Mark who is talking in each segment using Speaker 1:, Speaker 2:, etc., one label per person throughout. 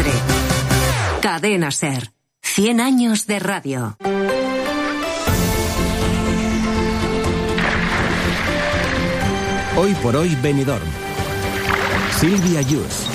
Speaker 1: Madre. Cadena SER. 100 años de radio.
Speaker 2: Hoy por hoy Benidorm. Silvia Yus.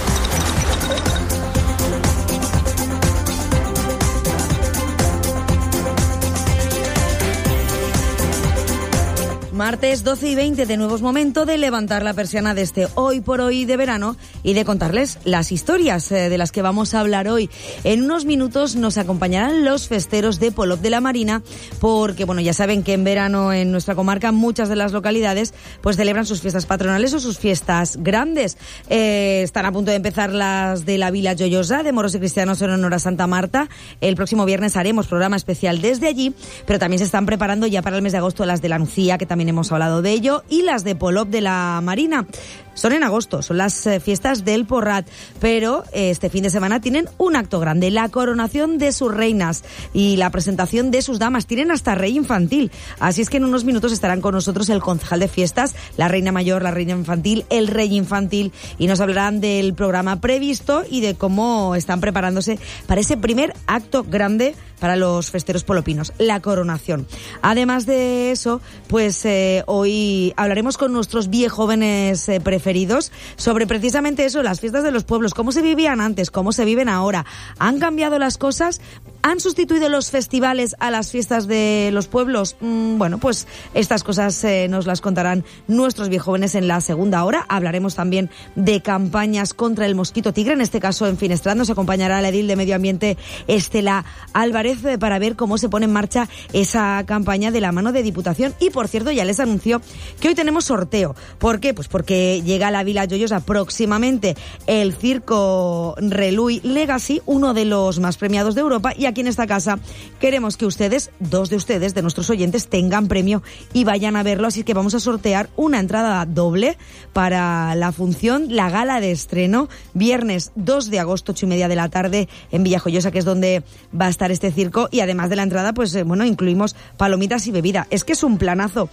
Speaker 3: Martes 12 y 20, de nuevo es momento de levantar la persiana de este Hoy por Hoy de verano y de contarles las historias de las que vamos a hablar hoy. En unos minutos nos acompañarán los festeros de Polop de la Marina, porque bueno, ya saben que en verano en nuestra comarca muchas de las localidades pues celebran sus fiestas patronales o sus fiestas grandes. Están a punto de empezar las de la Vila Joyosa de Moros y Cristianos en honor a Santa Marta. El próximo viernes haremos programa especial desde allí, pero también se están preparando ya para el mes de agosto las de la Nucía, que también hemos hablado de ello, y las de Polop de la Marina. Son en agosto, son las fiestas del Porrat, pero este fin de semana tienen un acto grande, la coronación de sus reinas y la presentación de sus damas. Tienen hasta rey infantil, así es que en unos minutos estarán con nosotros el concejal de fiestas, la reina mayor, la reina infantil, el rey infantil, y nos hablarán del programa previsto y de cómo están preparándose para ese primer acto grande para los festeros polopinos, la coronación. Además de eso, pues hoy hablaremos con nuestros viejóvenes preferidos sobre precisamente eso, las fiestas de los pueblos, cómo se vivían antes, cómo se viven ahora. ¿Han cambiado las cosas? ¿Han sustituido los festivales a las fiestas de los pueblos? Bueno, pues estas cosas nos las contarán nuestros viejóvenes en la segunda hora. Hablaremos también de campañas contra el mosquito tigre, en este caso en Finestrat. Nos acompañará la edil de Medio Ambiente, Estela Álvarez, para ver cómo se pone en marcha esa campaña de la mano de Diputación. Y por cierto, ya les anunció que hoy tenemos sorteo. ¿Por qué? Pues porque llega a la Vila Joyosa próximamente el Circo Reluy Legacy, uno de los más premiados de Europa, y aquí en esta casa queremos que ustedes, dos de ustedes, de nuestros oyentes, tengan premio y vayan a verlo, así que vamos a sortear una entrada doble para la función, la gala de estreno, viernes 2 de agosto, 8:30 de la tarde, en Villajoyosa, que es donde va a estar este circo, y además de la entrada, pues bueno, incluimos palomitas y bebida. Es que es un planazo.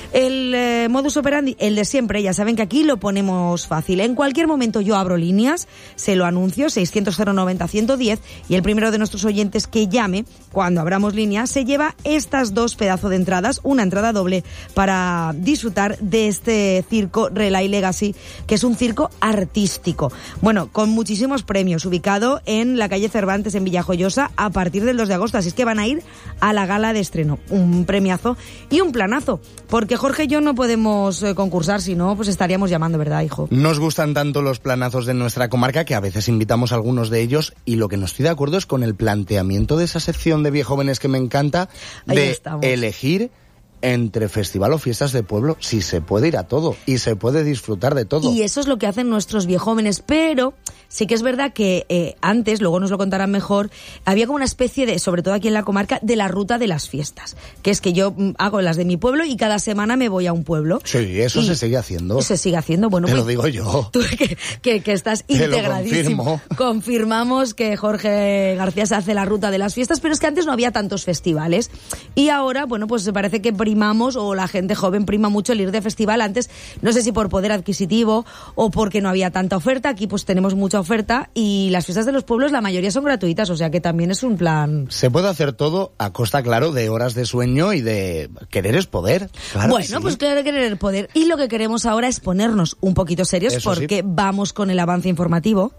Speaker 3: El modus operandi, el de siempre, ya saben que aquí lo ponemos fácil. En cualquier momento yo abro líneas, se lo anuncio, 600-090-110, y el primero de nuestros oyentes que llame, cuando abramos líneas, se lleva estas dos pedazos de entradas, una entrada doble para disfrutar de este circo Relay Legacy, que es un circo artístico. Bueno, con muchísimos premios, ubicado en la calle Cervantes, en Villajoyosa, a partir del 2 de agosto, así es que van a ir a la gala de estreno. Un premiazo y un planazo, porque Jorge y yo no podemos concursar, si no, pues estaríamos llamando, ¿verdad, hijo?
Speaker 4: Nos gustan tanto los planazos de nuestra comarca que a veces invitamos a algunos de ellos, y lo que no estoy de acuerdo es con el planteamiento de esa sección de viejóvenes que me encanta, de elegir entre festival o fiestas de pueblo. Si se puede ir a todo y se puede disfrutar de todo.
Speaker 3: Y eso es lo que hacen nuestros viejóvenes, pero sí que es verdad que antes, luego nos lo contarán mejor, había como una especie de, sobre todo aquí en la comarca, de la ruta de las fiestas, que es que yo hago las de mi pueblo y cada semana me voy a un pueblo.
Speaker 4: Sí, eso se sigue haciendo.
Speaker 3: Se sigue haciendo, bueno.
Speaker 4: Te
Speaker 3: pues,
Speaker 4: lo digo yo.
Speaker 3: Tú que estás integradísimo.
Speaker 4: Lo confirmo.
Speaker 3: Confirmamos que Jorge García se hace la ruta de las fiestas, pero es que antes no había tantos festivales y ahora, bueno, pues parece que primamos, o la gente joven prima mucho el ir de festival. Antes, no sé si por poder adquisitivo o porque no había tanta oferta. Aquí pues tenemos mucha oferta, y las fiestas de los pueblos la mayoría son gratuitas, o sea que también es un plan.
Speaker 4: Se puede hacer todo a costa, claro, de horas de sueño y de querer es poder. Claro,
Speaker 3: bueno,
Speaker 4: sí.
Speaker 3: Pues claro, querer es poder. Y lo que queremos ahora es ponernos un poquito serios. Eso porque sí. Vamos con el avance informativo.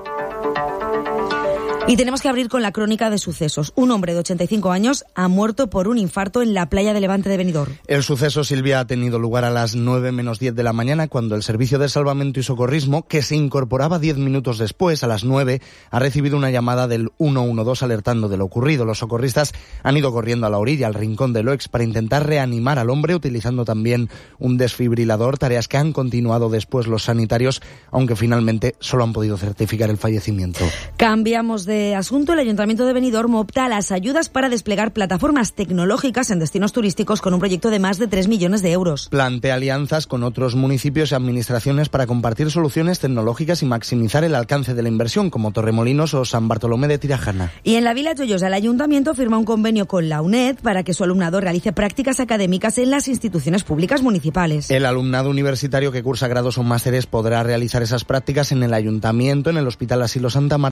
Speaker 3: Y tenemos que abrir con la crónica de sucesos. Un hombre de 85 años ha muerto por un infarto en la playa de Levante de Benidorm.
Speaker 4: El suceso, Silvia, ha tenido lugar a las 9 menos 10 de la mañana, cuando el Servicio de Salvamento y Socorrismo, que se incorporaba 10 minutos después, a las 9, ha recibido una llamada del 112 alertando de lo ocurrido. Los socorristas han ido corriendo a la orilla, al rincón del Oex, para intentar reanimar al hombre, utilizando también un desfibrilador, tareas que han continuado después los sanitarios, aunque finalmente solo han podido certificar el fallecimiento.
Speaker 3: Cambiamos de asunto. El Ayuntamiento de Benidorm opta a las ayudas para desplegar plataformas tecnológicas en destinos turísticos con un proyecto de más de 3 millones de euros.
Speaker 4: Plantea alianzas con otros municipios y administraciones para compartir soluciones tecnológicas y maximizar el alcance de la inversión, como Torremolinos o San Bartolomé de Tirajana.
Speaker 3: Y en la Vila Joyosa, el Ayuntamiento firma un convenio con la UNED para que su alumnado realice prácticas académicas en las instituciones públicas municipales.
Speaker 4: El alumnado universitario que cursa grados o másteres podrá realizar esas prácticas en el Ayuntamiento, en el Hospital Asilo Santa Marta